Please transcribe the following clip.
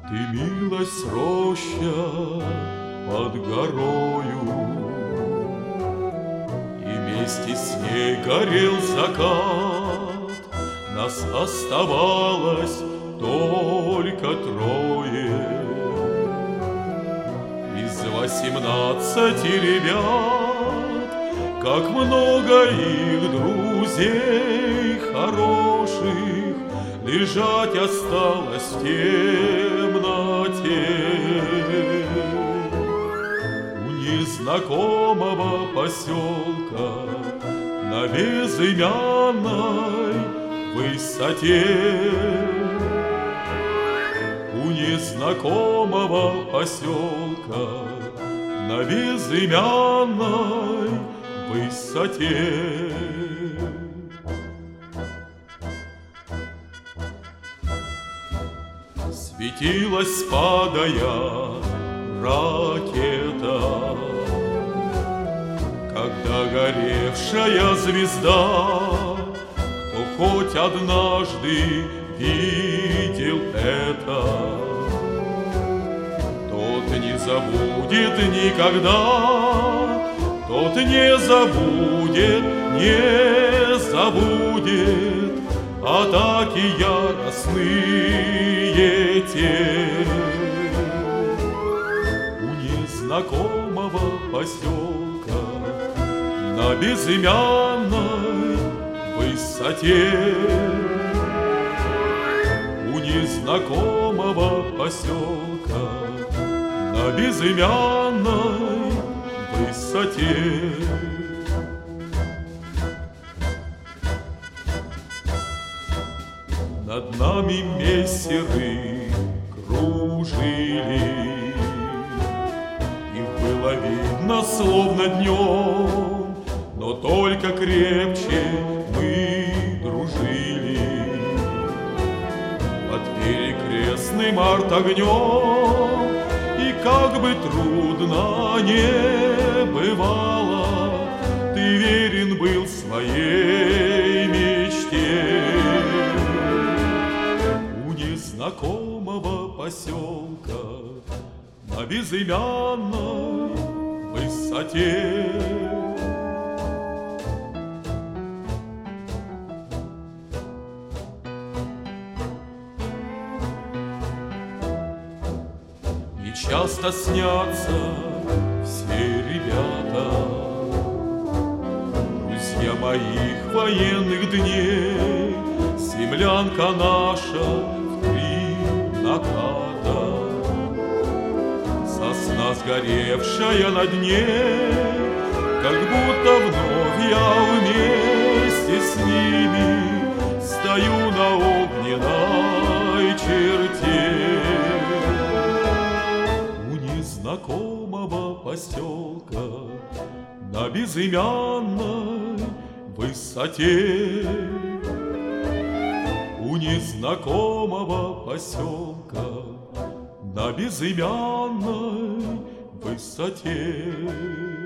Ты милась роща под горою, и вместе с ней горел закат. Нас оставалось только трое из 18 ребят. Как много их друзей хороших лежать осталось в темноте. У незнакомого поселка на безымянной высоте. У незнакомого поселка на безымянной высоте. Светилась, падая, ракета, когда горевшая звезда, кто хоть однажды видел это, тот не забудет никогда, тот не забудет, не забудет атаки яростные те. У незнакомого поселка на безымянной высоте. У незнакомого поселка на безымянной высоте. Над нами мессеры кружили, их было видно словно днем, но только крепче мы дружили. Под перекрестным артогнем, и как бы трудно не бывало, ты верен был своей мечте. У незнакомого поселка на безымянной высоте. И часто снятся все ребята, друзья моих военных дней. Землянка наша в 3 наката, сосна сгоревшая на дне, как будто вновь я вместе с ними стою на огненной черте. У незнакомого поселка на безымянной высоте. У незнакомого поселка на безымянной высоте.